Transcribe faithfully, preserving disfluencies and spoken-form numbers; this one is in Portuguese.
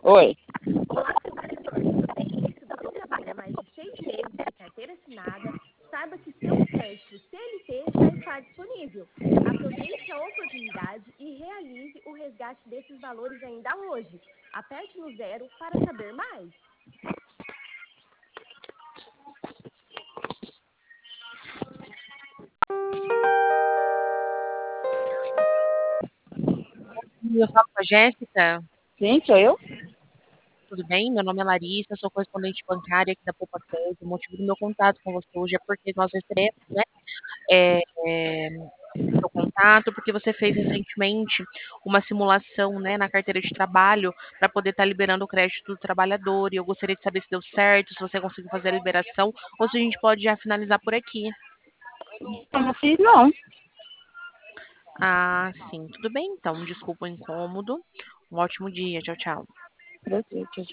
Oi. Olá, trabalhador, tudo bem? Se você trabalha mais de seis meses de carteira assinada, saiba que seu crédito C L T já está disponível. Aproveite a oportunidade e realize o resgate desses valores ainda hoje. Aperte no zero para saber mais. Eu falo com a Jéssica. Sim, sou eu. Tudo bem? Meu nome é Larissa, sou correspondente bancária aqui da Poupa Crédito. O motivo do meu contato com você hoje é porque nós recebemos, né, é, é, seu contato, porque você fez recentemente uma simulação, né, na carteira de trabalho para poder estar liberando o crédito do trabalhador. E eu gostaria de saber se deu certo, se você conseguiu fazer a liberação, ou se a gente pode já finalizar por aqui. Eu não fiz, não. Ah, sim, tudo bem então. Desculpa o incômodo. Um ótimo dia. Tchau, tchau. Pra você, tchau, tchau.